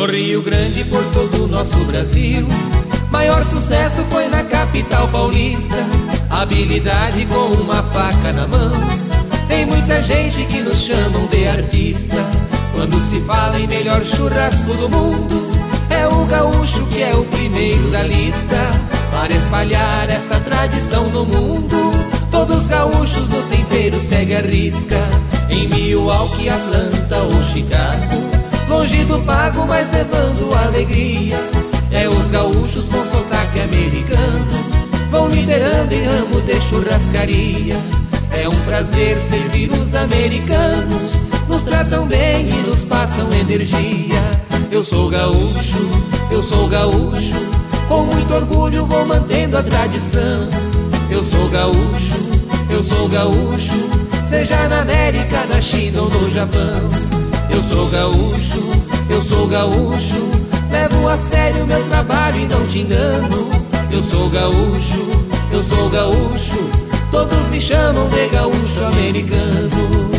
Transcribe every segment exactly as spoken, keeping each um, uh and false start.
Rio Grande, por todo o nosso Brasil, maior sucesso foi na capital paulista. Habilidade com uma faca na mão, tem muita gente que nos chamam de artista. Quando se fala em melhor churrasco do mundo, é o gaúcho que é o primeiro da lista. Para espalhar esta tradição no mundo, todos os gaúchos no tempero segue a risca. Em Milwaukee, Atlanta ou Chicago, longe do pago, mas levando alegria, é os gaúchos com sotaque americano, vão liderando em ramo de churrascaria. É um prazer servir os americanos, nos tratam bem e nos passam energia. Eu sou gaúcho, eu sou gaúcho, com muito orgulho vou mantendo a tradição. Eu sou gaúcho, eu sou gaúcho, seja na América, na China ou no Japão. Eu sou gaúcho, eu sou gaúcho, levo a sério meu trabalho e não te engano. Eu sou gaúcho, eu sou gaúcho, todos me chamam de gaúcho americano.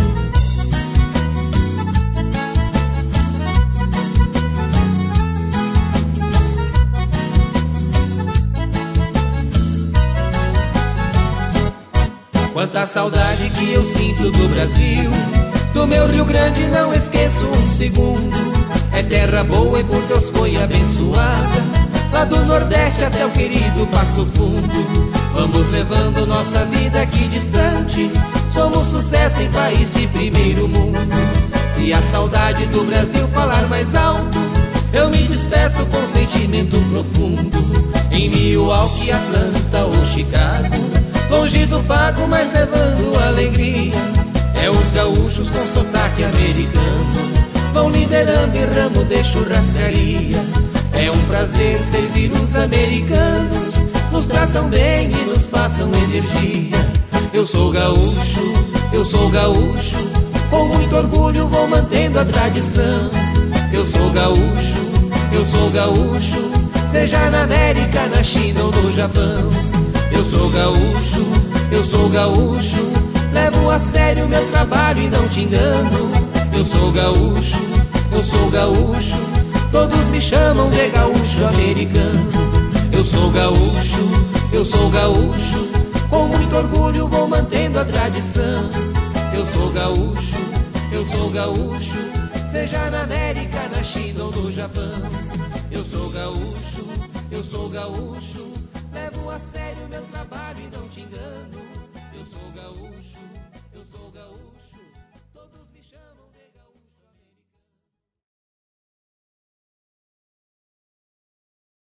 Quanta saudade que eu sinto do Brasil, do meu Rio Grande não esqueço um segundo. É terra boa e por Deus foi abençoada, lá do Nordeste até o querido Passo Fundo. Vamos levando nossa vida aqui distante, somos sucesso em país de primeiro mundo. Se a saudade do Brasil falar mais alto, eu me despeço com sentimento profundo. Em Milwaukee, Atlanta ou Chicago, longe do pago, mas levando alegria, é os gaúchos com sotaque americano, vão liderando em ramo de churrascaria. É um prazer servir os americanos, nos tratam bem e nos passam energia. Eu sou gaúcho, eu sou gaúcho, com muito orgulho vou mantendo a tradição. Eu sou gaúcho, eu sou gaúcho, seja na América, na China ou no Japão. Eu sou gaúcho, eu sou gaúcho, levo a sério meu trabalho e não te engano. Eu sou gaúcho, eu sou gaúcho, todos me chamam de gaúcho americano. Eu sou gaúcho, eu sou gaúcho, com muito orgulho vou mantendo a tradição. Eu sou gaúcho, eu sou gaúcho, seja na América, na China ou no Japão. Eu sou gaúcho, eu sou gaúcho, levo a sério meu trabalho e não te engano. Eu sou gaúcho.